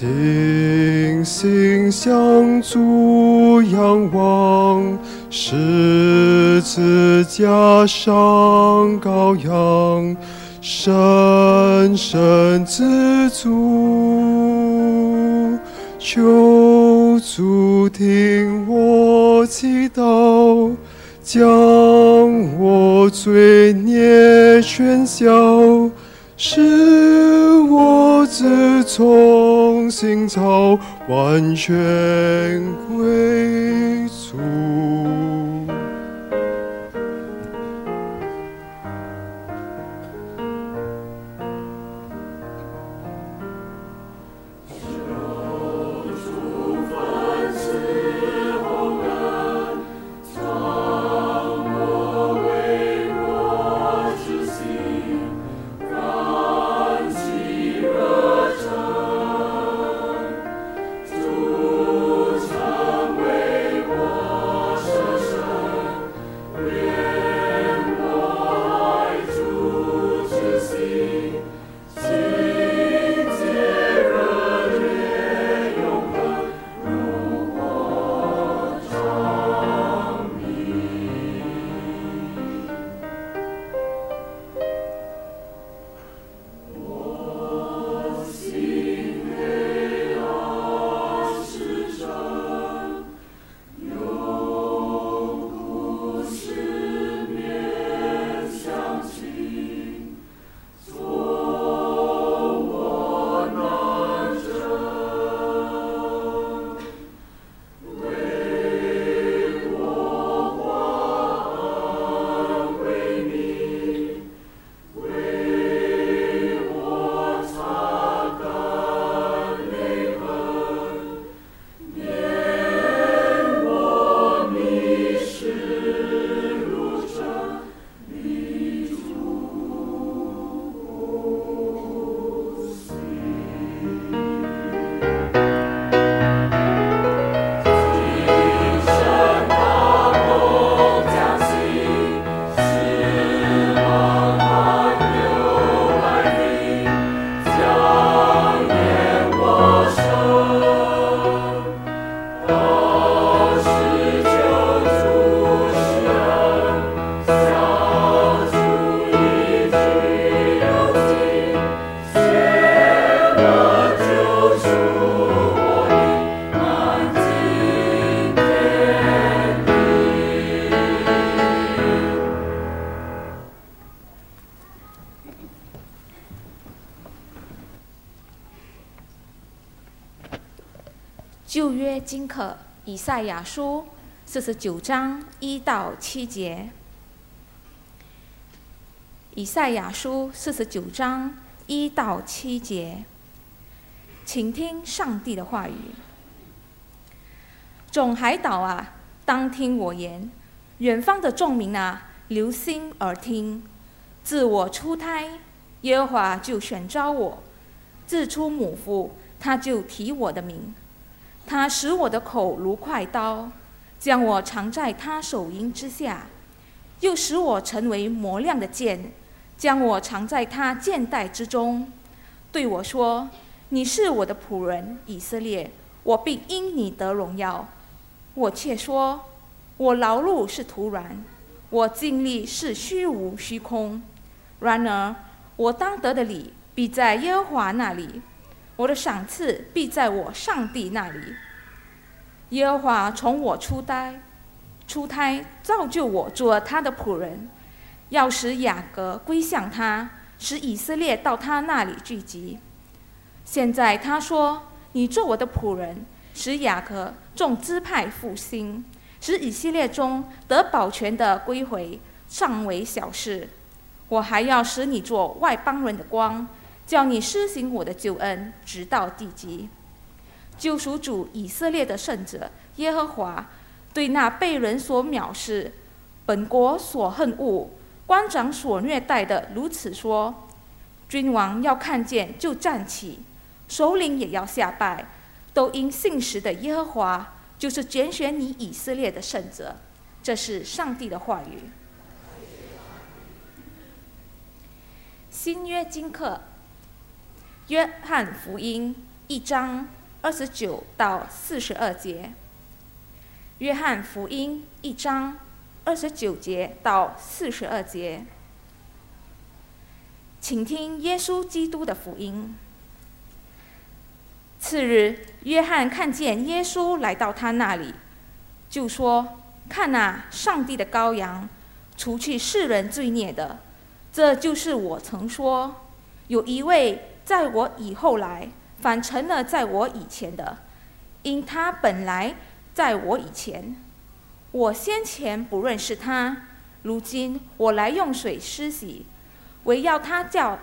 星星相助仰望，十字架上羔羊，深深知足。求主听我祈祷，将我罪孽全消，使我自从心操完全归主。 旧约经课以赛亚书49章1到7节。以赛亚书49章1到7节，请听上帝的话语。众海岛啊，当听我言；远方的众民啊，留心耳听。自我出胎，耶和华就选召我；自出母腹，他就提我的名。他使我的口如快刀，将我藏在他手荫之下，又使我成为磨亮的剑，将我藏在他剑带之中。对我说：你是我的仆人以色列，我必因你得荣耀。我却说：我劳碌是徒然，我尽力是虚无虚空。然而我当得的理必在耶和华那里，我的赏赐必在我上帝那里。耶和华从我出胎造就我做他的仆人，要使雅各归向他，使以色列到他那里聚集。现在他说：你做我的仆人，使雅各众支派复兴，使以色列中得保全的归回，尚为小事。我还要使你做外邦人的光，叫你施行我的救恩，直到地极。救赎主以色列的圣者耶和华对那被人所藐视、本国所恨恶、官长所虐待的如此说：君王要看见就站起，首领也要下拜，都因信实的耶和华，就是拣选你以色列的圣者。这是上帝的话语。新约经课约翰福音 1章29到42节，约翰福音1章29节到42节。请听耶稣基督的福音。次日，约翰看见耶稣来到他那里，就说：“看哪，上帝的羔羊，除去世人罪孽的。这就是我曾说，有一位在我以后来，反成了在我以前的，因他本来在我以前。我先前不认识他，如今我来用水施洗，为要叫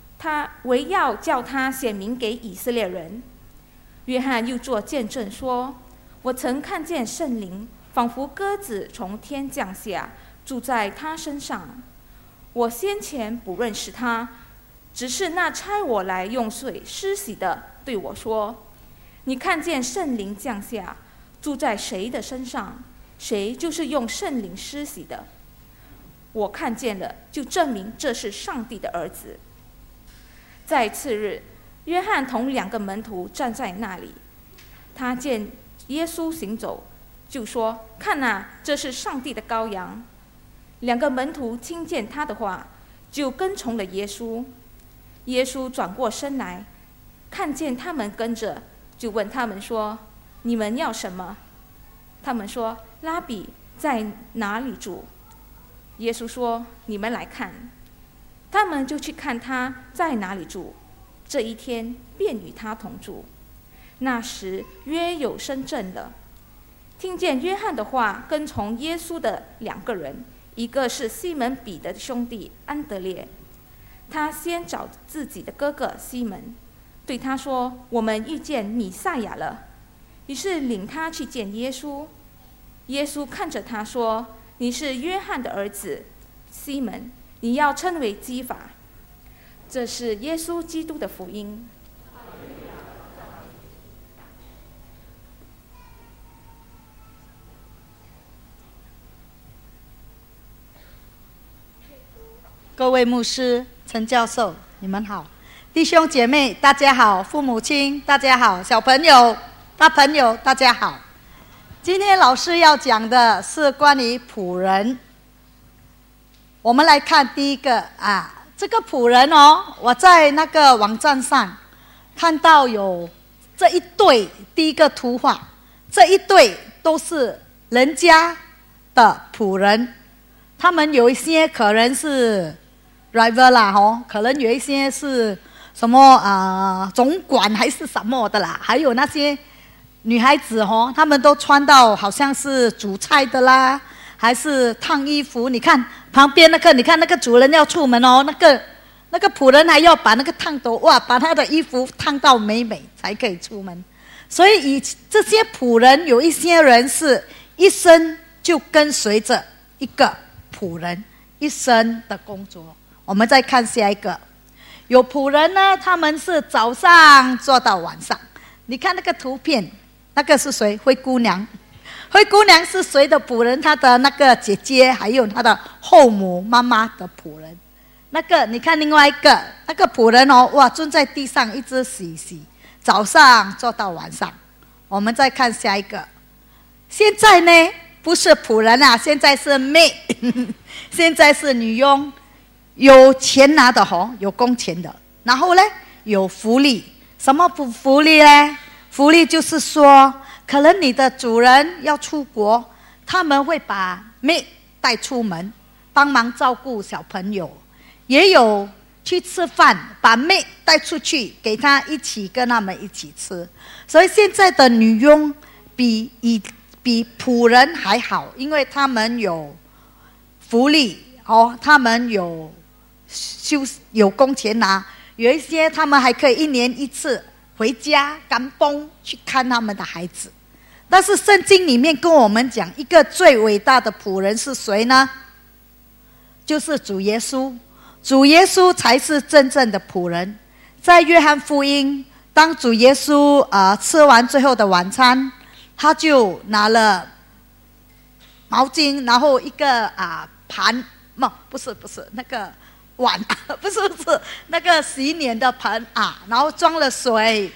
他显明给以色列人。”约翰又作见证说：“我曾看见圣灵仿佛鸽子从天降下，住在他身上。我先前不认识他，只是那差我来用水施洗的对我说：你看见圣灵降下，住在谁的身上，谁就是用圣灵施洗的。我看见了，就证明这是上帝的儿子。”在次日，约翰同2个门徒站在那里，他见耶稣行走，就说：“看哪，这是上帝的羔羊。”2个门徒听见他的话，就跟从了耶稣。耶稣转过身来，看见他们跟着，就问他们说：“你们要什么？”他们说：“拉比，在哪里住？”耶稣说：“你们来看。”他们就去看他在哪里住，这一天便与他同住。那时约有生正了。听见约翰的话，跟从耶稣的2个人，一个是西门彼得的兄弟安德烈，他先找自己的哥哥西门，对他说：“我们遇见弥赛亚了。”于是领他去见耶稣。耶稣看着他说：“你是约翰的儿子西门，你要称为基法。”这是耶稣基督的福音。 各位牧师、陈教授，你们好；弟兄姐妹，大家好；父母亲，大家好；小朋友、大朋友，大家好。今天老师要讲的是关于仆人。我们来看第一个这个仆人我在那个网站上看到有这一对，第一个图画，这一对都是人家的仆人，他们有一些可能是 driver 啦可能有一些是什么总管还是什么的啦，还有那些女孩子他们都穿到好像是煮菜的啦，还是烫衣服。你看旁边那个，你看那个主人要出门那个仆人还要把那个烫斗把他的衣服烫到美美才可以出门。所以这些仆人，有一些人是一生就跟随着一个仆人一生的工作。我们再看下一个，有仆人呢，他们是早上做到晚上。你看那个图片，那个是谁？灰姑娘。灰姑娘是谁的仆人？她的那个姐姐，还有她的后母妈妈的仆人。那个你看另外一个，那个仆人蹲在地上一直洗，早上做到晚上。我们再看下一个，现在呢不是仆人现在是妹现在是女佣，有钱拿的有工钱的，然后呢有福利。什么福利呢？福利就是说，可能你的主人要出国，他们会把妹带出门，帮忙照顾小朋友。也有去吃饭，把妹带出去，给他一起跟他们一起吃。所以现在的女佣比仆人还好，因为他们有福利他们有工钱拿，有一些他们还可以1年1次回家甘崩去看他们的孩子。但是圣经里面跟我们讲，一个最伟大的仆人是谁呢？就是主耶稣。主耶稣才是真正的仆人。在约翰福音，当主耶稣吃完最后的晚餐，他就拿了毛巾，然后一个盘，不是那个碗不是那个洗脸的盆然后装了水，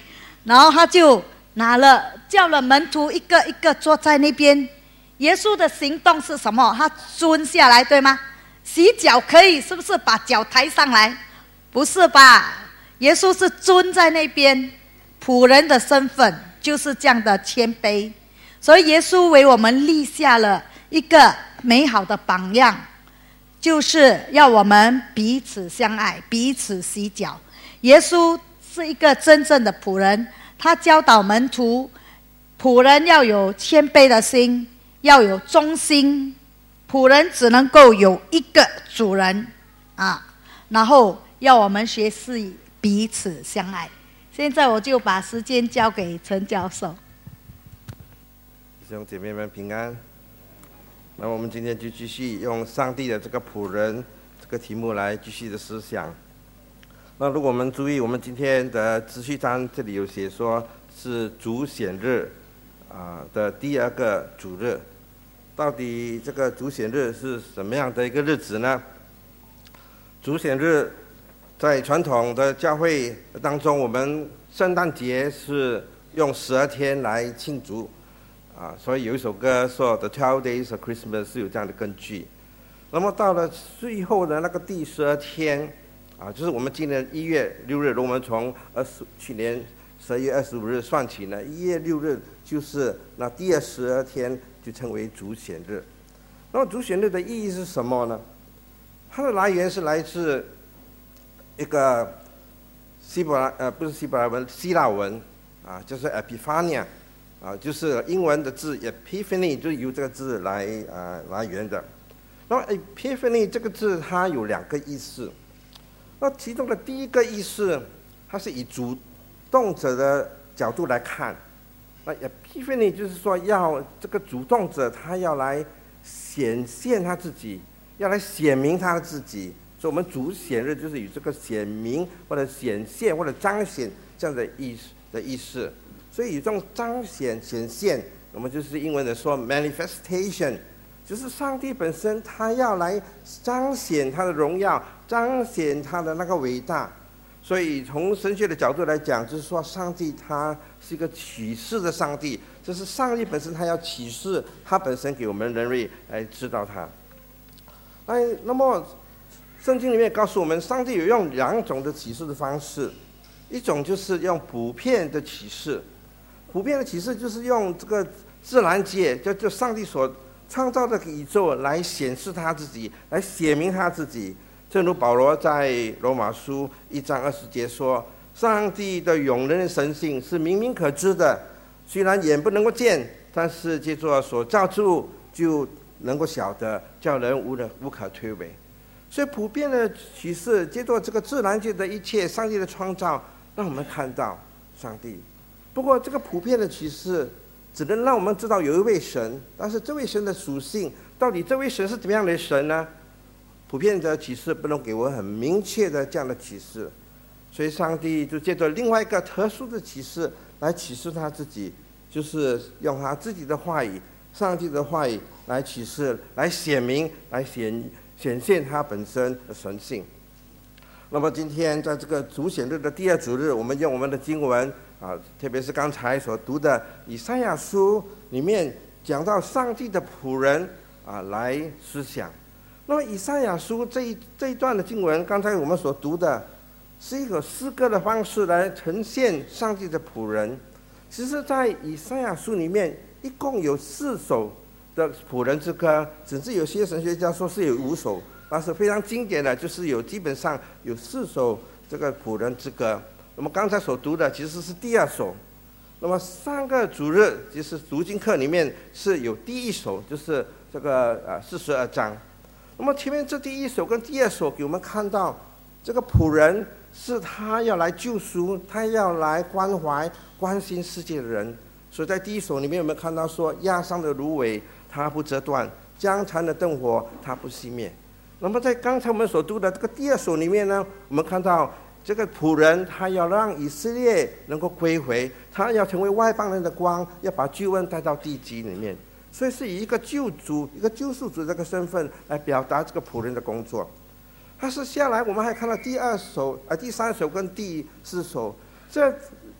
然后他就叫了门徒一个一个坐在那边。耶稣的行动是什么？他蹲下来，对吗？洗脚可以，是不是把脚抬上来？不是吧？耶稣是蹲在那边，仆人的身份就是这样的谦卑。所以耶稣为我们立下了一个美好的榜样，就是要我们彼此相爱，彼此洗脚。耶稣是一个真正的仆人，他教导门徒，仆人要有谦卑的心，要有忠心。仆人只能够有一个主人啊，然后要我们学习彼此相爱。现在我就把时间交给陈教授。 弟兄姐妹们平安。那我们今天就继续用上帝的这个仆人这个题目来继续的思想。那如果我们注意，我们今天的秩序章这里有写说是主显日的第二个主日。到底这个主显日是什么样的一个日子呢？主显日在传统的教会当中，我们圣诞节是用12天来庆祝所以有一首歌说 The 12 Days of Christmas 是有这样的根据。那么到了最后的那个第12天就是我们今年1月6日，我们从去年12月25日算起呢，1月6日就是那第12天，就称为主显日。那么主显日的意义是什么呢？它的来源是来自一个不是希伯来文，希腊文就是 Epiphania 就是英文的字 Epiphany 就由这个字来源的。那么 Epiphany 这个字它有2个意思。那其中的第一个意思，它是以主动者的角度来看。那 Epiphany 就是说要这个主动者他要来显现他自己，要来显明他自己。所以我们主显日就是以这个显明或者显现或者彰显这样的意思。所以以这种彰显显现，我们就是英文的说 manifestation， 就是上帝本身他要来彰显他的荣耀，彰显他的那个伟大。所以从神学的角度来讲，就是说上帝他是一个启示的上帝，这是上帝本身他要启示他本身给我们人类来知道他。那么圣经里面告诉我们，上帝有用2种的启示的方式，一种就是用普遍的启示。普遍的启示就是用这个自然界，就上帝所创造的宇宙来显示他自己，来显明他自己。正如保罗在罗马书1章20节说，上帝的永仁的神性是明明可知的，虽然眼不能够见，但是借着所造之物就能够晓得，叫人无可推诿。所以普遍的启示借着这个自然界的一切，上帝的创造让我们看到上帝。不过这个普遍的启示只能让我们知道有一位神，但是这位神的属性，到底这位神是怎么样的神呢？普遍的启示不能给我很明确的这样的启示，所以上帝就借着另外一个特殊的启示来启示他自己，就是用他自己的话语，上帝的话语来启示，来显明，来显现他本身的神性。那么今天在这个主显日的第2主日，我们用我们的经文特别是刚才所读的以赛亚书里面讲到上帝的仆人来思想。那么以赛亚书这一段的经文，刚才我们所读的是一个诗歌的方式来呈现上帝的仆人。其实在以赛亚书里面一共有4首的仆人之歌，甚至有些神学家说是有5首，但是非常经典的就是基本上有4首这个仆人之歌。那么刚才所读的其实是第2首。那么3个主日就是读经课里面是有第1首，就是这个42章。那么前面这第1首跟第2首给我们看到，这个仆人是他要来救赎，他要来关怀关心世界的人。所以在第1首里面我们看到说，压伤的芦苇它不折断，将残的灯火它不熄灭。那么在刚才我们所读的这个第2首里面呢，我们看到这个仆人他要让以色列能够归回，他要成为外邦人的光，要把救恩带到地极里面。所以是以一个救主、一个救赎主这个身份来表达这个仆人的工作。但是下来我们还看到第3首跟第4首，这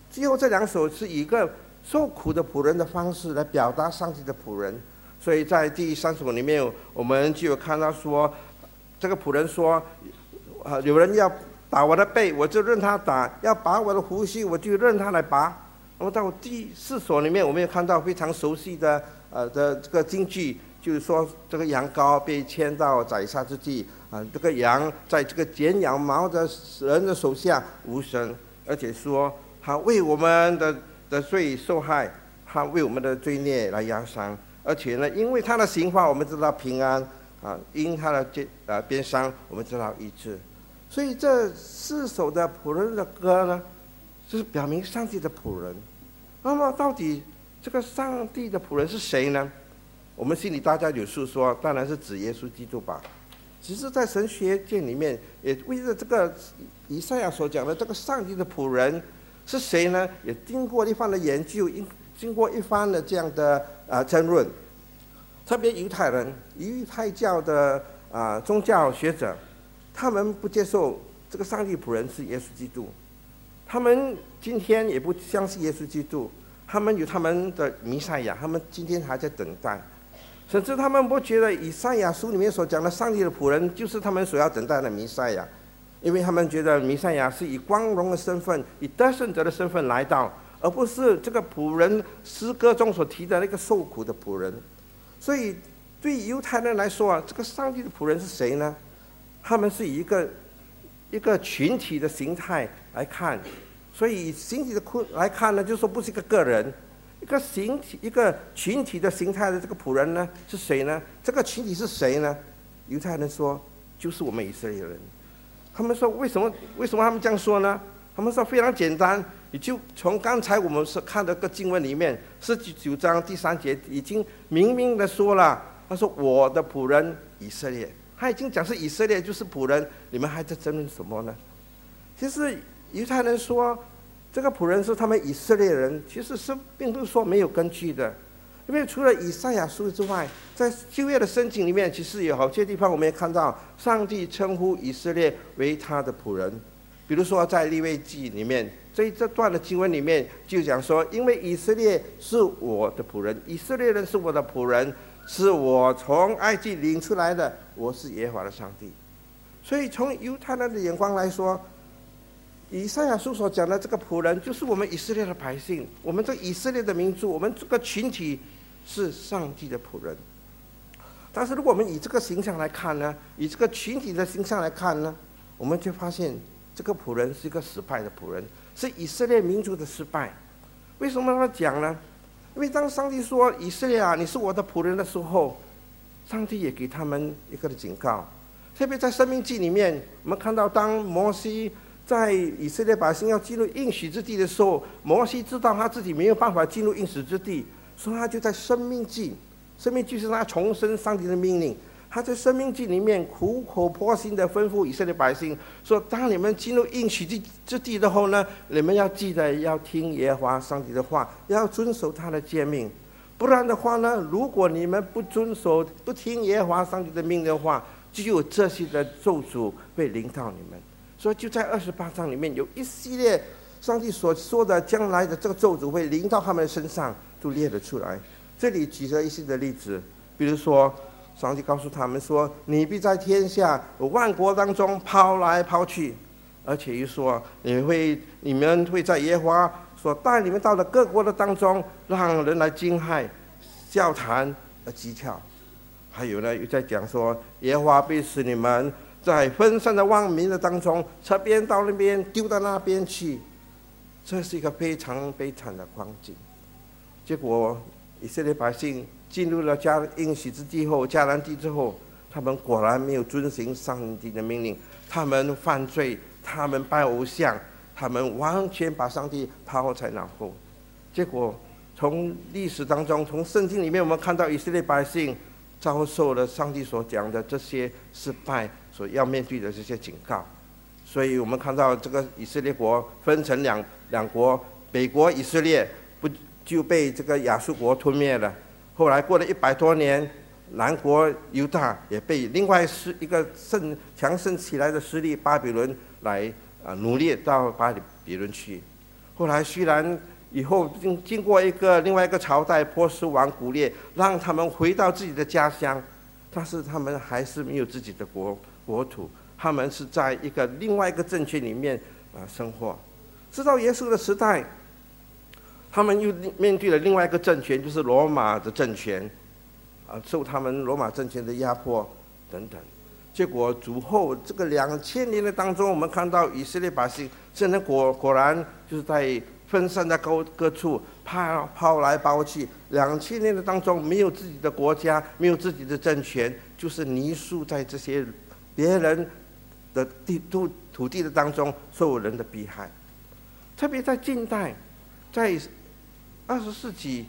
最后这两首是以一个受苦的仆人的方式来表达上帝的仆人。所以在第3首里面，我们就有看到说，这个仆人说，有人要打我的背，我就任他打；要拔我的胡须，我就任他来拔。那么到第4首里面，我们也看到非常熟悉的这个金句，就是说这个羊羔被牵到宰杀之地，这个羊在这个剪羊毛的人的手下无声，而且说他为我们的罪受害，他为我们的罪孽来压伤，而且呢，因为他的刑罚我们知道平安，因他的鞭伤我们知道医治。所以这4首的仆人的歌呢，就是表明上帝的仆人。那么到底这个上帝的仆人是谁呢？我们心里大家有数说，当然是指耶稣基督吧。只是在神学界里面，也为了这个以赛亚所讲的这个上帝的仆人是谁呢，也经过一番的研究，经过一番的这样的争论。特别犹太人、犹太教的宗教学者，他们不接受这个上帝仆人是耶稣基督，他们今天也不相信耶稣基督，他们有他们的弥赛亚，他们今天还在等待。甚至他们不觉得以赛亚书里面所讲的上帝的仆人就是他们所要等待的弥赛亚，因为他们觉得弥赛亚是以光荣的身份、以得胜者的身份来到，而不是这个仆人诗歌中所提的那个受苦的仆人。所以对犹太人来说这个上帝的仆人是谁呢？他们是以一个群体的形态来看，所以以形体的来看呢，就是说不是一个个人。一个群体的形态的这个仆人呢是谁呢？这个群体是谁呢？犹太人说就是我们以色列人。他们说为什么他们这样说呢？他们说非常简单，你就从刚才我们是看的个经文里面49章第3节已经明明的说了，他说我的仆人以色列，他已经讲是以色列就是仆人，你们还在争论什么呢？其实犹太人说这个仆人是他们以色列人，其实是并不是说没有根据的。因为除了以赛亚书之外，在旧约的圣经里面，其实有好些地方我们也看到上帝称呼以色列为他的仆人。比如说在利未记里面，这段的经文里面就讲说，因为以色列是我的仆人，以色列人是我的仆人，是我从埃及领出来的，我是耶和华的上帝。所以从犹太人的眼光来说，以赛亚书所讲的这个仆人就是我们以色列的百姓，我们这以色列的民族，我们这个群体是上帝的仆人。但是如果我们以这个形象来看呢，以这个群体的形象来看呢，我们就发现这个仆人是一个失败的仆人，是以色列民族的失败。为什么他讲呢？因为当上帝说以色列啊，你是我的仆人的时候，上帝也给他们一个的警告。特别在申命记里面，我们看到当摩西在以色列百姓要进入应许之地的时候，摩西知道他自己没有办法进入应许之地，所以他就在申命记是他重申上帝的命令。他在申命记里面苦口婆心的吩咐以色列百姓说，当你们进入应许之地的后呢，你们要记得要听耶和华上帝的话，要遵守他的诫命。不然的话呢，如果你们不遵守不听耶和华上帝的命令的话，就有这些的咒诅会临到你们。所以就在28章里面有一系列上帝所说的将来的这个咒诅会临到他们身上，都列了出来。这里举了一些的例子，比如说上帝告诉他们说，你必在天下万国当中抛来抛去，而且又说你们会在耶和华所带你们到的各国的当中，让人来惊骇笑谈而讥诮。还有呢，又在讲说耶和华必使你们在分散的万民的当中，这边到那边，丢到那边去。这是一个非常悲惨的光景。结果以色列百姓进入了应许之地后，迦南地之后，他们果然没有遵行上帝的命令，他们犯罪，他们拜偶像，他们完全把上帝抛在脑后。结果从历史当中，从圣经里面，我们看到以色列百姓遭受了上帝所讲的这些失败所要面对的这些警告。所以我们看到这个以色列国分成两国，北国以色列就被这个亚述国吞灭了，后来过了100多年，南国犹大也被另外一个强盛起来的势力巴比伦来奴隶到巴比伦去。 后来虽然以后经过另外一个朝代波斯王古列，让他们回到自己的家乡，但是他们还是没有自己的国土，他们是在另外一个政权里面生活。直到耶稣的时代，他们又面对了另外一个政权，就是罗马的政权，受他们罗马政权的压迫等等。结果主后这个2000年的当中，我们看到以色列百姓现在果然就是在分散在各处，抛来抛去。2000年的当中，没有自己的国家，没有自己的政权，就是泥塑在这些别人的土地的当中，受人的迫害。特别在近代，在20世纪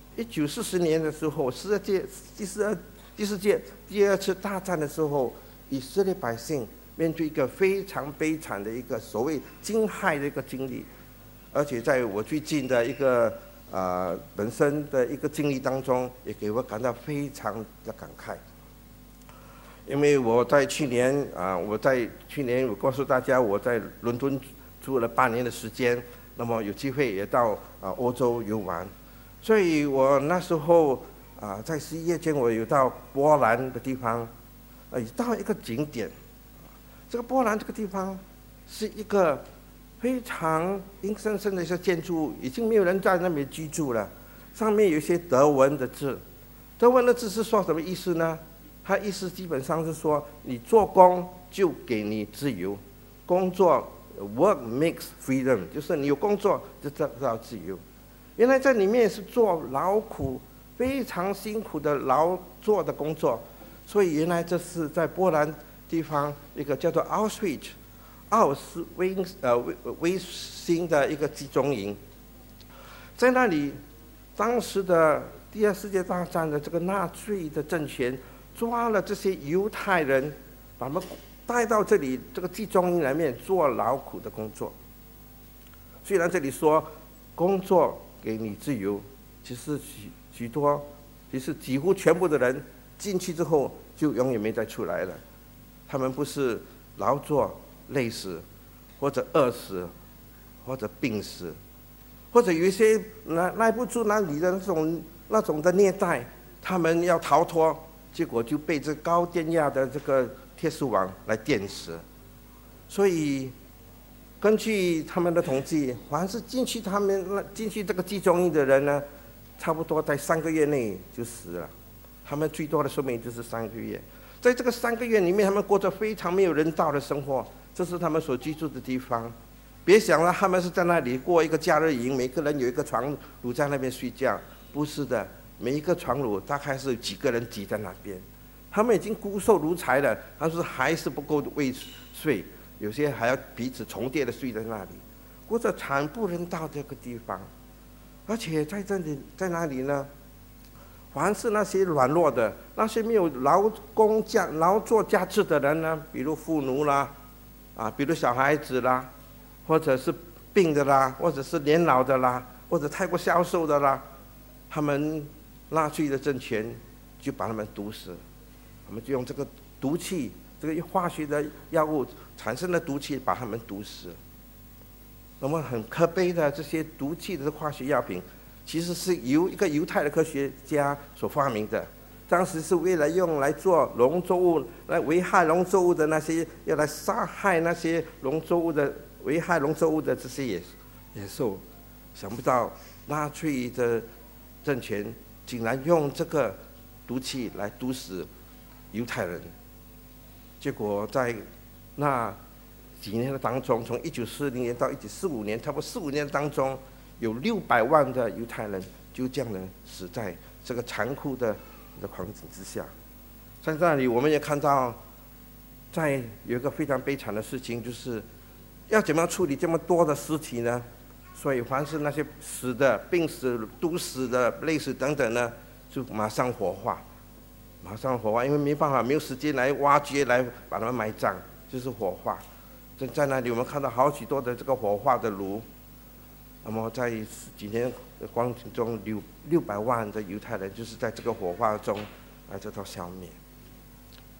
1940年的时候，第四届第二次大战的时候，以色列百姓面对一个非常悲惨的一个所谓惊骇的一个经历。而且在我最近的本身的一个经历当中，也给我感到非常的感慨。因为我在去年我告诉大家，我在伦敦住了8年的时间，那么有机会也到欧洲游玩，所以我那时候在11月间，我有到波兰的地方，到一个景点。这个波兰这个地方是一个非常阴森森的一些建筑物，已经没有人在那边居住了。上面有一些德文的字，德文的字是说什么意思呢？它意思基本上是说，你做工就给你自由，工作 work makes freedom， 就是你有工作就得到自由。原来在里面是做劳苦非常辛苦的劳作的工作，所以原来这是在波兰地方一个叫做奥斯威辛的一个集中营。在那里，当时的第2次世界大战的这个纳粹的政权抓了这些犹太人，把他们带到这里这个集中营里面做劳苦的工作。虽然这里说工作给你自由，其实几乎全部的人进去之后就永远没再出来了。他们不是劳作累死，或者饿死，或者病死，或者有一些耐不住那里的那种的虐待，他们要逃脱，结果就被这高电压的这个铁丝网来电死。所以根据他们的统计，凡是进去这个集中营的人呢，差不多在3个月内就死了。他们最多的寿命就是3个月。在这个3个月里面，他们过着非常没有人道的生活，这是他们所居住的地方。别想了，他们是在那里过一个假日营，每个人有一个床褥在那边睡觉，不是的，每一个床褥大概是几个人挤在那边。他们已经骨瘦如柴了，但是还是不够睡，有些还要彼此重叠的睡在那里，过着惨不忍睹这个地方。而且在那里呢，凡是那些软弱的、那些没有劳作价值的人呢，比如妇奴啦，比如小孩子啦，或者是病的啦，或者是年老的啦，或者太过消瘦的啦，他们纳粹的政权就把他们毒死，他们就用这个毒气，这个化学的药物产生的毒气把他们毒死。那么很可悲的，这些毒气的化学药品其实是由一个犹太的科学家所发明的，当时是为了用来做农作物，来危害农作物的那些，要来杀害那些危害农作物的这些野兽。想不到纳粹的政权竟然用这个毒气来毒死犹太人。结果在那几年的当中，从1940年到1945年，差不多45年当中，有600万的犹太人就这样的死在这个残酷的环境之下。在那里我们也看到，有一个非常悲惨的事情，就是要怎么样处理这么多的尸体呢？所以凡是那些死的、病死、毒死的、累死等等呢，就马上火化，因为没办法，没有时间来挖掘，来把它们埋葬，就是火化。在那里我们看到好许多的这个火化的炉。那么在几年的光景中，600万的犹太人就是在这个火化中来得到消灭。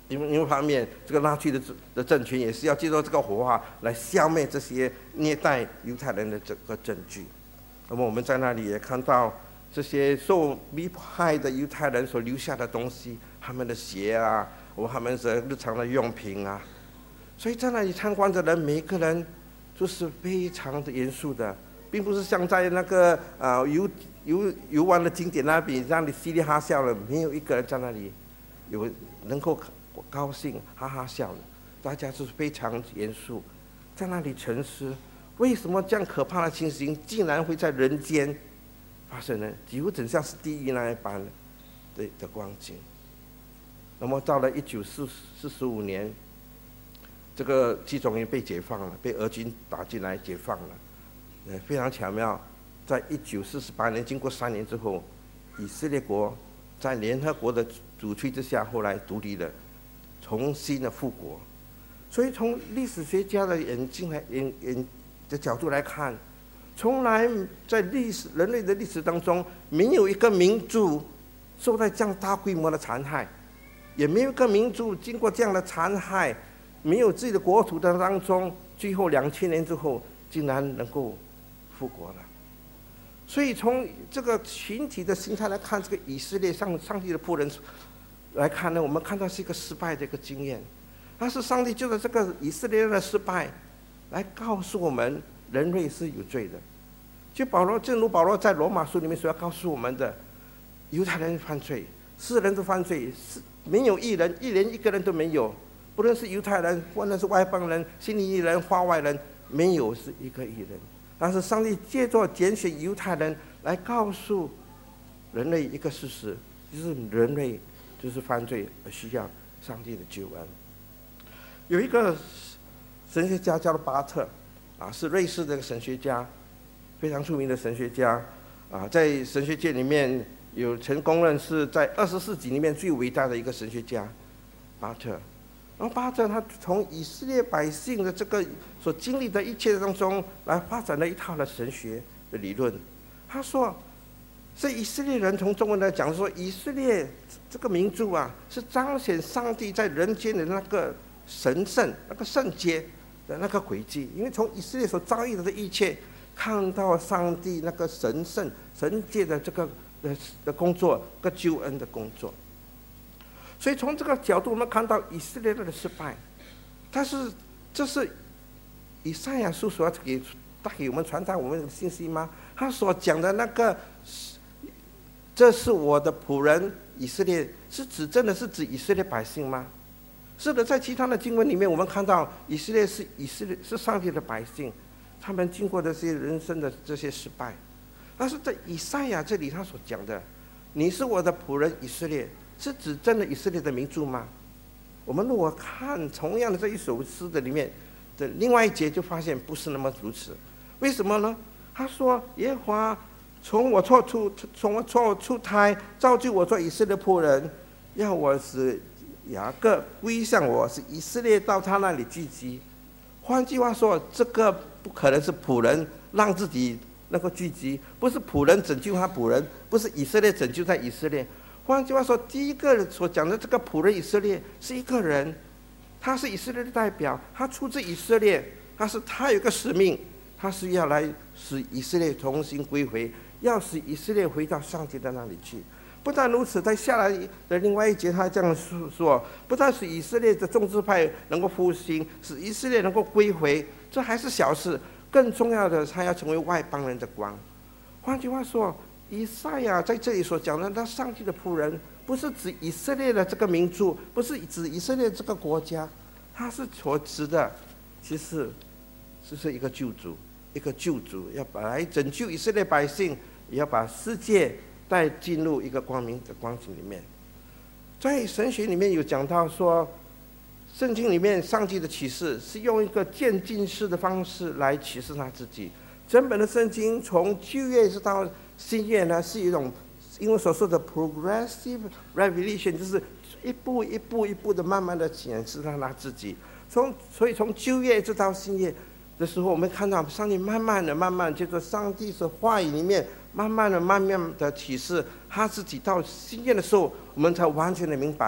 另一方面，这个纳粹的政权也是要借助这个火化来消灭这些虐待犹太人的这个证据。那么我们在那里也看到这些受迫害的犹太人所留下的东西，他们的鞋啊，他们的日常的用品啊。所以在那里参观的人，每一个人都是非常的严肃的，并不是像在那个游玩的景点那边让你嘻嘻哈笑的，没有一个人在那里有能够高兴哈哈笑的，大家就是非常严肃，在那里沉思，为什么这样可怕的情形竟然会在人间发生呢？几乎很像是地狱那一般的光景。那么到了1945年，这个集中营被解放了，被俄军打进来解放了。非常巧妙，在1948年经过3年之后，以色列国在联合国的主催之下，后来独立了，重新的复国。所以从历史学家的眼的角度来看，从来在人类的历史当中，没有一个民族受到这样大规模的残害，也没有一个民族经过这样的残害，没有自己的国土的当中，最后2000年之后，竟然能够复国了。所以从这个群体的心态来看，这个以色列上帝的仆人来看呢，我们看到是一个失败的一个经验。但是上帝就在这个以色列人的失败，来告诉我们，人类是有罪的。正如保罗在罗马书里面所要告诉我们的，犹太人犯罪，世人都犯罪，没有义人，连一个人都没有。不论是犹太人，不论是外邦人、希利尼人、化外人，没有是一个义人。但是上帝借着拣选犹太人来告诉人类一个事实，就是人类就是犯罪而需要上帝的救恩。有一个神学家叫做巴特，是瑞士的一个神学家，非常出名的神学家，在神学界里面曾公认是在20世纪里面最伟大的一个神学家，巴特。然后巴特他从以色列百姓的这个所经历的一切当中来发展了一套的神学的理论。他说，是以色列人，从中文来讲说，以色列这个民族是彰显上帝在人间的那个神圣、那个圣洁的那个轨迹。因为从以色列所遭遇的一切，看到上帝那个神圣、神洁的这个的工作，个救恩的工作。所以从这个角度，我们看到以色列人的失败，但是这是以赛亚书所带给我们传达我们的信息吗？他所讲的那个，这是我的仆人以色列，真的是指以色列百姓吗？是的，在其他的经文里面，我们看到以色列是上帝的百姓，他们经过这些人生的这些失败，但是在以赛亚这里，他所讲的，你是我的仆人以色列，是指真的以色列的民族吗？我们如果看同样的这一首诗的里面的另外一节，就发现不是那么如此。为什么呢？他说，耶和华从我错出胎造就我做以色列仆人，要我使雅各归向我，使以色列到他那里聚集。换句话说，这个不可能是仆人让自己能够聚集，不是仆人拯救他仆人，不是以色列拯救在以色列。换句话说，第一个所讲的这个仆人以色列是一个人，他是以色列的代表，他出自以色列，他有一个使命，他是要来使以色列重新归回，要使以色列回到上帝的那里去。不但如此，在下来的另外一节，他这样说，不但使以色列的众支派能够复兴，使以色列能够归回，这还是小事，更重要的，他要成为外邦人的光。换句话说，以赛亚在这里所讲的那上帝的仆人，不是指以色列的这个民族，不是指以色列这个国家，他是所指的，其实是一个救主，要来拯救以色列百姓，也要把世界带进入一个光明的光景里面。在神学里面有讲到说，圣经里面上帝的启示是用一个渐进式的方式来启示他自己。整本的圣经从旧约直到新约呢，是一种英文所说的 progressive revelation， 就是一步的慢慢的显示他自己。所以从旧约直到新约的时候，我们看到上帝慢慢借着上帝的话语里面慢慢的启示他自己。到新约的时候，我们才完全的明白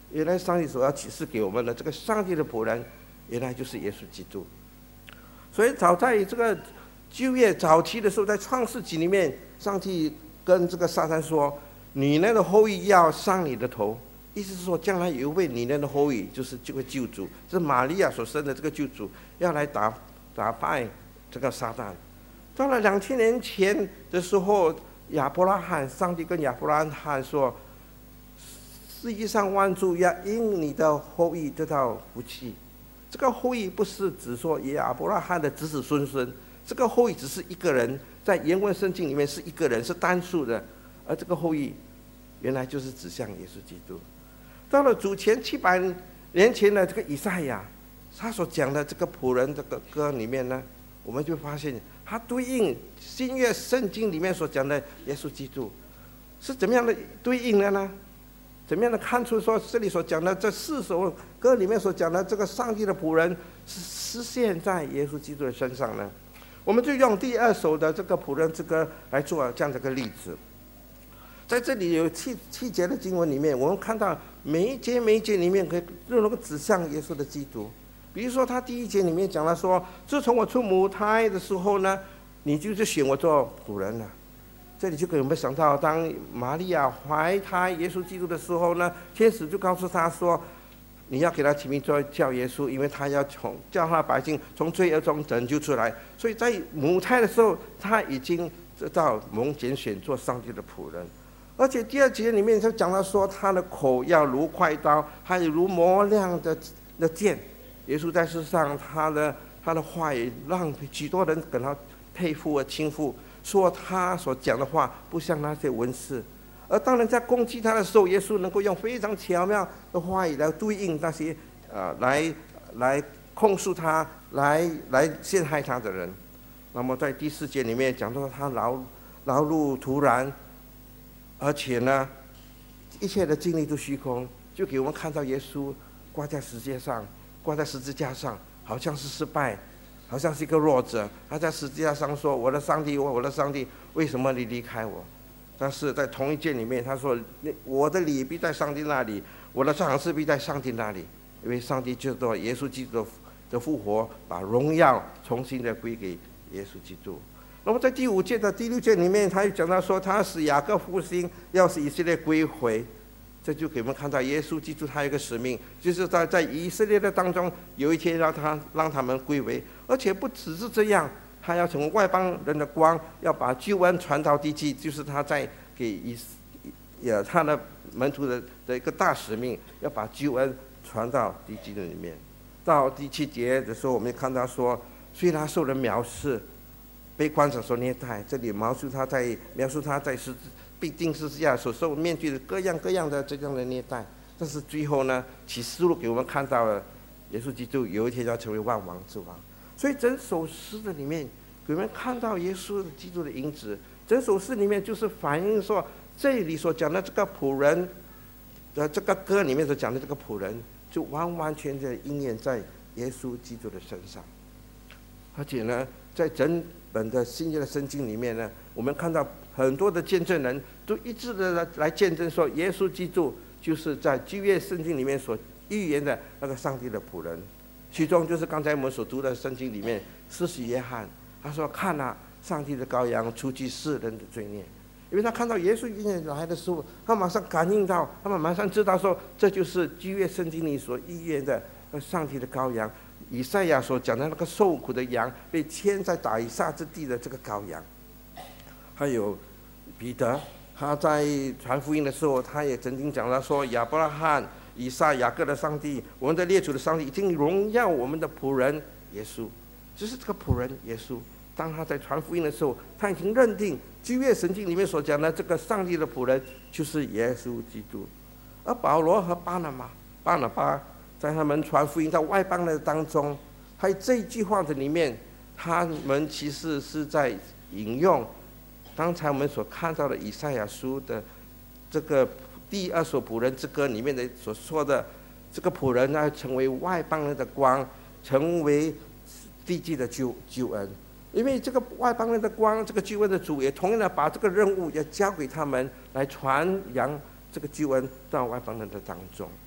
原来上帝所要启示给我们的这个上帝的仆人，原来就是耶稣基督。所以早在这个旧约早期的时候，在创世纪里面，上帝跟这个撒旦说：“女人的后裔要伤你的头。”意思是说，将来有一位女人的后裔，就是这个救主，是玛利亚所生的这个救主，要来打败这个撒旦。到了2000年前的时候，上帝跟亚伯拉罕说：“世界上万族要因你的后裔得到福气。”这个后裔不是指说亚伯拉罕的子子孙孙，这个后裔只是一个人，在原文圣经里面是一个人，是单数的，而这个后裔原来就是指向耶稣基督。到了主前700年前的这个以赛亚，他所讲的这个仆人这个歌里面呢，我们就发现它对应新约圣经里面所讲的耶稣基督，是怎么样的对应的呢？怎么样的看出说这里所讲的这4首歌里面所讲的这个上帝的仆人是实现在耶稣基督的身上呢？我们就用第2首的这个仆人之歌来做这样的一个例子。在这里有七节的经文里面，我们看到每一节里面可以都能够指向耶稣的基督。比如说他第1节里面讲了说：“自从我出母胎的时候呢，你就选我做仆人了。”这里就给我们想到，当玛利亚怀胎耶稣基督的时候呢，天使就告诉他说：“你要给他起名叫耶稣，因为他要叫他百姓从罪恶中拯救出来。”所以在母胎的时候，他已经知道蒙拣选做上帝的仆人。而且第2节里面就讲到说，他的口要如快刀，还有如磨亮的剑。耶稣在世上，他的话语让许多人感到佩服和倾覆，说他所讲的话不像那些文士。而当人在攻击他的时候，耶稣能够用非常巧妙的话语来对应那些来控诉他、来陷害他的人。那么在第4节里面讲到他劳碌突然，而且呢，一切的经历都虚空，就给我们看到耶稣挂在十字架上，好像是失败，好像是一个弱者。他在十字架上说：“我的上帝，我的上帝，为什么你离开我？”但是在同一节里面，他说：“我的理必在上帝那里，我的赏赐必在上帝那里，因为上帝知道耶稣基督的复活，把荣耀重新的归给耶稣基督。”那么在第5节的第6节里面，他又讲到说，他使雅各复兴，要使以色列归回。这就给我们看到耶稣基督他有一个使命，就是在以色列的当中，有一天让他们归回。而且不只是这样，他要从外邦人的光，要把救恩传到地极，就是他在给他的门徒的一个大使命，要把救恩传到地极的里面。到第7节的时候，我们看到说，虽然受人藐视，被官长所虐待，这里描述他在被钉十字架所受面对的各样的这样的虐待，但是最后呢，启示录给我们看到了耶稣基督有一天要成为万王之王。所以整首诗的里面给我们看到耶稣基督的影子。整首诗里面就是反映说，这里所讲的这个仆人的这个歌里面所讲的这个仆人，就完完全全应验在耶稣基督的身上。而且呢，在整本的新约的圣经里面呢，我们看到很多的见证人都一致的来见证说，耶稣基督就是在旧约圣经里面所预言的那个上帝的仆人。其中就是刚才我们所读的圣经里面，施洗约翰他说：“看啊，上帝的羔羊，除去世人的罪孽。”因为他看到耶稣来的时候，他马上感应到，他们马上知道说，这就是旧约圣经里所预言的上帝的羔羊。以赛亚所讲的那个受苦的羊，被牵在打以撒之地的这个羔羊。还有彼得，他在传福音的时候，他也曾经讲到说，亚伯拉罕、以撒、雅各的上帝，我们的列祖的上帝，已经荣耀我们的仆人耶稣。就是这个仆人耶稣，当他在传福音的时候，他已经认定旧约圣经里面所讲的这个上帝的仆人就是耶稣基督。而保罗和巴拿巴在他们传福音到外邦人当中，在这一句话的里面，他们其实是在引用刚才我们所看到的以赛亚书的这个第2首仆人之歌里面的所说的，这个仆人要成为外邦人的光，成为地极的救恩。因为这个外邦人的光，这个救恩的主也同样的把这个任务也交给他们，来传扬这个救恩到外邦人的当中。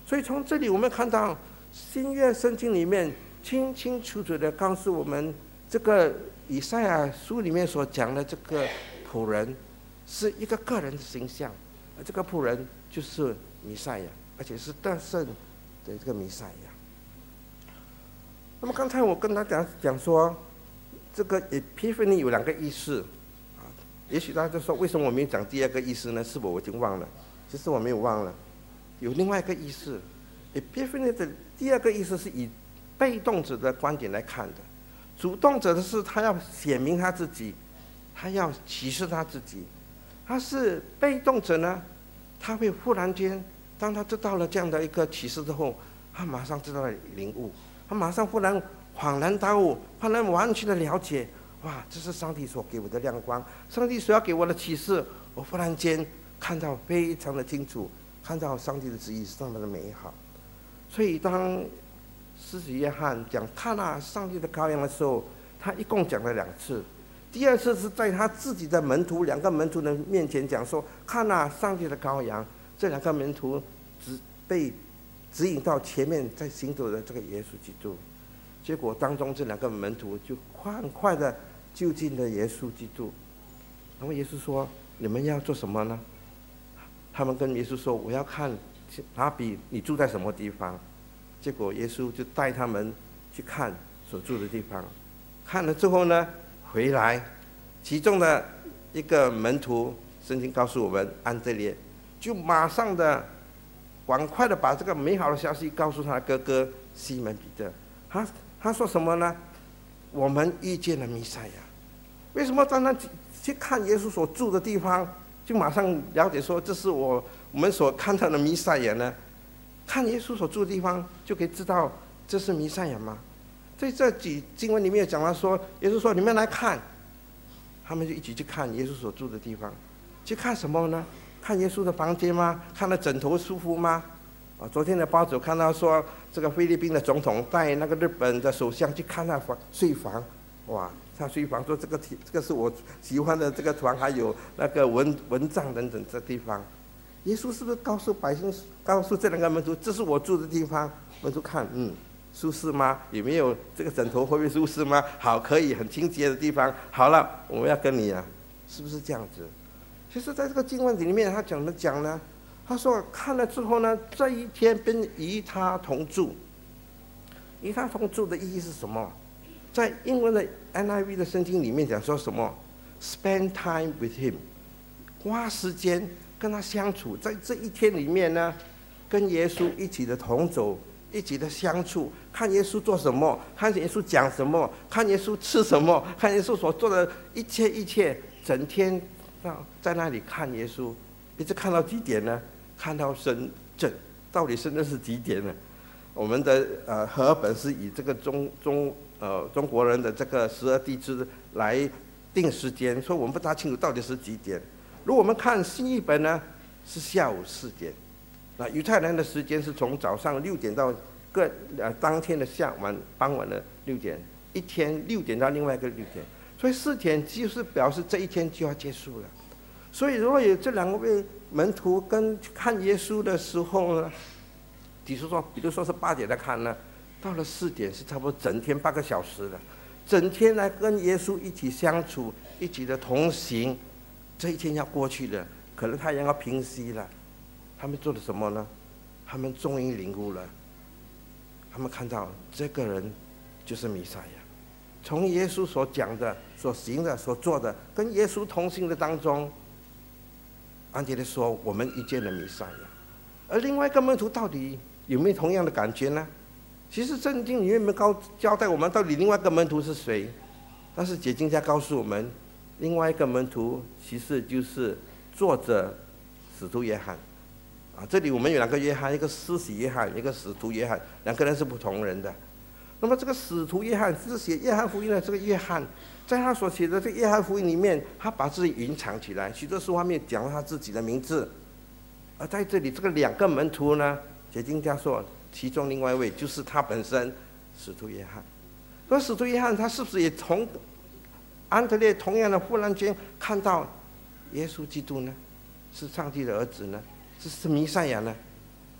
所以从这里我们看到新约圣经里面清清楚楚的告诉我们，这个以赛亚书里面所讲的这个仆人是一个个人的形象，而这个仆人就是弥赛亚，而且是得胜的这个弥赛亚。那么刚才我跟大家讲说，这个 Epiphany 有2个意思啊，也许大家就说为什么我没有讲第2个意思呢？是否我已经忘了？其实我没有忘了，有另外一个意思。Epiphany 的第2个意思是以被动者的观点来看的，主动者的是他要显明他自己，他要启示他自己。他是被动者呢，他会忽然间，当他知道了这样的一个启示之后，他马上知道了领悟，他马上忽然恍然大悟，他能完全的了解，哇，这是上帝所给我的亮光，上帝所要给我的启示，我忽然间看到非常的清楚，看到上帝的旨意是那么的美好。所以当施洗约翰讲看啊上帝的羔羊的时候，他一共讲了2次。第2次是在他自己的门徒2个门徒的面前讲说，看啊上帝的羔羊。这2个门徒被指引到前面在行走的这个耶稣基督，结果当中这2个门徒就很快的就近了耶稣基督。然后耶稣说，你们要做什么呢？他们跟耶稣说，我要看拉比你住在什么地方。结果耶稣就带他们去看所住的地方，看了之后呢，回来，其中的一个门徒，圣经告诉我们安德烈，就马上的赶快的把这个美好的消息告诉他的哥哥西门彼得。他说什么呢？我们遇见了弥赛亚。为什么当他去看耶稣所住的地方，就马上了解说这是我们所看到的弥赛亚呢？看耶稣所住的地方就可以知道这是弥赛亚吗？在这几经文里面讲到说，耶稣说你们来看，他们就一起去看耶稣所住的地方。去看什么呢？看耶稣的房间吗？看了枕头舒服吗？昨天的报纸看到说，这个菲律宾的总统带那个日本的首相去看那睡房，哇，他睡房说这个是我喜欢的这个床，还有那个蚊帐等等这地方。耶稣是不是告诉百姓，告诉这2个门徒，这是我住的地方？门徒看，舒适吗？有没有这个枕头会不会舒适吗？好，可以，很清洁的地方。好了，我们要跟你啊，是不是这样子？其实在这个经文里面，他讲呢，他说看了之后呢，这一天便与他同住。与他同住的意义是什么？在英文的 NIV 的圣经里面讲说什么 ？Spend time with him， 花时间跟他相处，在这一天里面呢，跟耶稣一起的同走，一起的相处，看耶稣做什么，看耶稣讲什么，看耶稣吃什么，看耶稣所做的一切，整天在那里看耶稣，一直看到几点呢？看到深圳，到底深圳是几点呢？我们的和合本是以这个中国人的这个12地支来定时间，所以我们不大清楚到底是几点。如果我们看新译本呢，是下午4点。那犹太人的时间是从早上6点到当天的傍晚的6点，一天6点到另外一个6点，所以4点就是表示这一天就要结束了。所以如果有这2位门徒跟看耶稣的时候呢，比如说是8点来看呢，到了4点是差不多整天8个小时了，整天来跟耶稣一起相处，一起的同行，这一天要过去了，可能太阳要平息了。他们做了什么呢？他们终于领悟了，他们看到这个人就是弥赛亚。从耶稣所讲的、所行的、所做的，跟耶稣同行的当中，安提的说我们遇见了弥赛亚。而另外一个门徒到底有没有同样的感觉呢？其实圣经里面没有交代我们到底另外一个门徒是谁，但是解经家告诉我们，另外一个门徒其实就是作者使徒约翰。这里我们有2个约翰，一个施洗约翰，一个使徒约翰，2个人是不同人的。那么这个使徒约翰是写约翰福音的这个约翰，在他所写的这个约翰福音里面，他把自己隐藏起来，许多书上面讲了他自己的名字。而在这里这个2个门徒呢，解经家说其中另外一位就是他本身，使徒约翰。所以使徒约翰他是不是也从安德烈同样的忽然间看到耶稣基督呢？是上帝的儿子呢？是弥赛亚呢？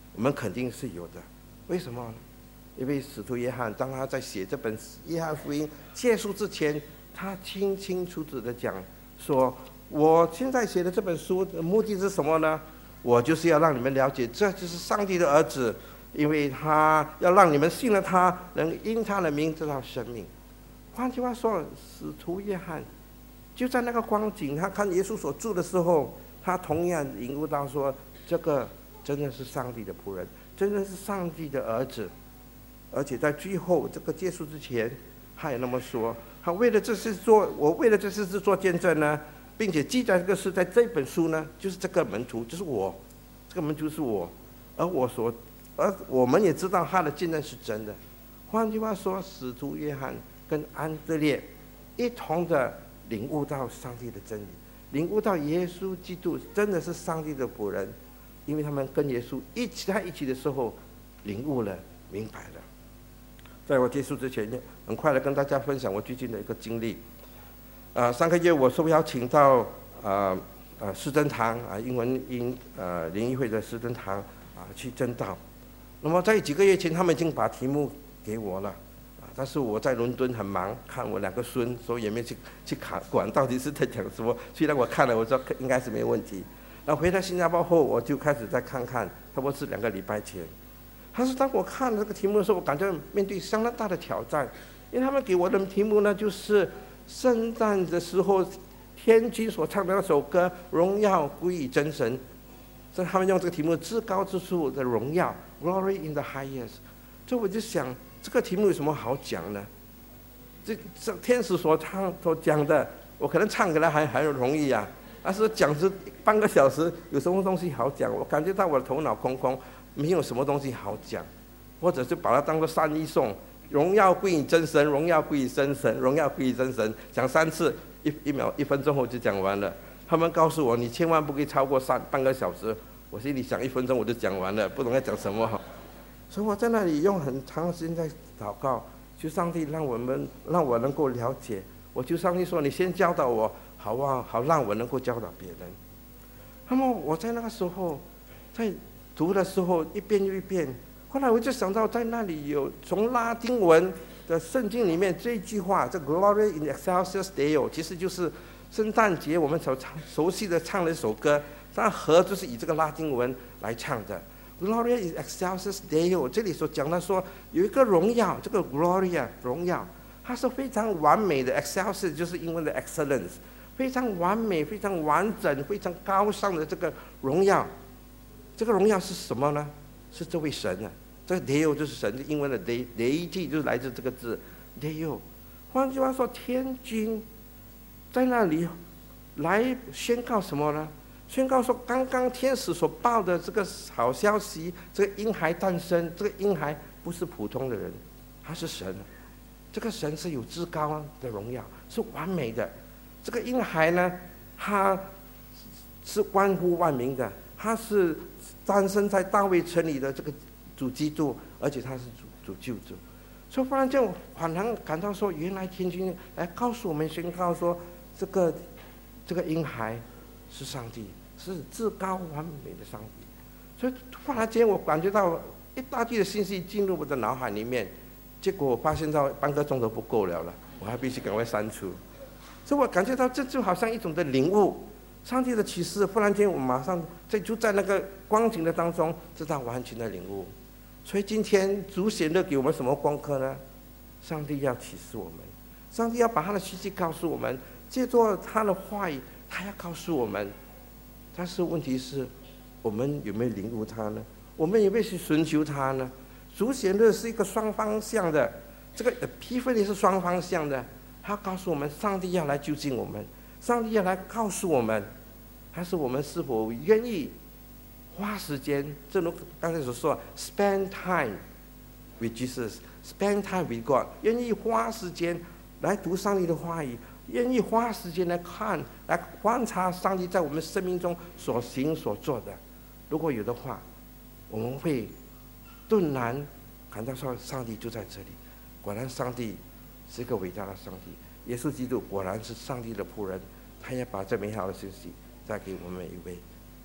我们肯定是有的。为什么呢？因为使徒约翰当他在写这本约翰福音结束之前，他清清楚楚的讲说，我现在写的这本书的目的是什么呢？我就是要让你们了解，这就是上帝的儿子，因为他要让你们信了他，能因他的名得到生命。换句话说，使徒约翰就在那个光景，他看耶稣所住的时候，他同样领悟到说，这个真的是上帝的仆人，真的是上帝的儿子。而且在最后这个结束之前，他也那么说，他为了这事做，我为了这事做见证呢，并且记载这个事在这本书呢，就是这个门徒，就是我，这个门徒是我，而我们也知道他的见证是真的。换句话说，使徒约翰跟安德烈一同的领悟到上帝的真理，领悟到耶稣基督真的是上帝的仆人，因为他们跟耶稣在一起的时候，领悟了，明白了。在我结束之前，很快的跟大家分享我最近的一个经历。上个月我受邀请到施珍堂英文灵医会的施珍堂去证道。那么在几个月前，他们已经把题目给我了，但是我在伦敦很忙，看我2个孙，所以也没去管到底是在讲什么。虽然我看了，我说应该是没问题。然后回到新加坡后，我就开始再看，差不多是2个礼拜前。但是当我看这个题目的时候，我感觉面对相当大的挑战，因为他们给我的题目呢，就是圣诞的时候天君所唱的那首歌《荣耀归于真神》，所以他们用这个题目至高之处的荣耀 Glory in the highest。 所以我就想，这个题目有什么好讲呢？这天使所讲的，我可能唱起来还容易啊，但是讲是半个小时，有什么东西好讲？我感觉到我的头脑空空，没有什么东西好讲，或者就把它当作善意颂，荣耀归于真神，荣耀归于真神，荣耀归于真神，讲3次，1分钟后就讲完了。他们告诉我，你千万不可以超过半个小时。我心里想，1分钟我就讲完了，不懂要讲什么好。所以我在那里用很长时间在祷告，求上帝让我能够了解。我求上帝说，你先教导我，好不好？好让我能够教导别人。那么我在那个时候在读的时候，一遍又一遍。后来我就想到，在那里有从拉丁文的圣经里面这一句话，这 Glory in excelsis Deo， 其实就是圣诞节我们所熟悉的唱的一首歌，那和就是以这个拉丁文来唱的。Glory in excelsis Deo， 这里所讲的说有一个荣耀，这个 Gloria 荣耀，它是非常完美的 ，excelsis 就是英文的 excellence， 非常完美、非常完整、非常高尚的这个荣耀。这个荣耀是什么呢？是这位神啊，这个 Deo 就是神，英文的 deity 就是来自这个字 Deo。换句话说，天君在那里来宣告什么呢？宣告说，刚刚天使所报的这个好消息，这个婴孩诞生，这个婴孩不是普通的人，他是神。这个神是有至高的荣耀，是完美的。这个婴孩呢，他是关乎万民的，他是诞生在大卫城里的这个主基督，而且他是主救主。所以忽然间我恍然感到说，原来天君来告诉我们宣告说，这个婴孩是上帝，是至高完美的上帝。所以忽然间我感觉到一大堆的信息进入我的脑海里面，结果我发现到半个钟头不够了，我还必须赶快删除。所以我感觉到这就好像一种的领悟，上帝的启示。忽然间我马上就在那个光景的当中知道完全的领悟。所以今天主显的给我们什么功课呢？上帝要启示我们，上帝要把他的信息告诉我们，借助他的话语，他要告诉我们。但是问题是，我们有没有领悟他呢？我们有没有去寻求他呢？主显的是一个双方向的，这个批分也是双方向的。他告诉我们，上帝要来救济我们，上帝要来告诉我们，但是我们是否愿意花时间？正如刚才所说 ，spend time with Jesus，spend time with God， 愿意花时间来读上帝的话语，愿意花时间来看、来观察上帝在我们生命中所行所做的。如果有的话，我们会顿然感到说，上帝就在这里。果然，上帝是一个伟大的上帝。耶稣基督果然是上帝的仆人，他也把这美好的信息带给我们每一位。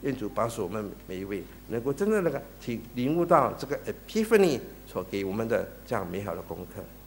愿主保守我们每一位能够真正领悟到这个 Epiphany 所给我们的这样美好的功课。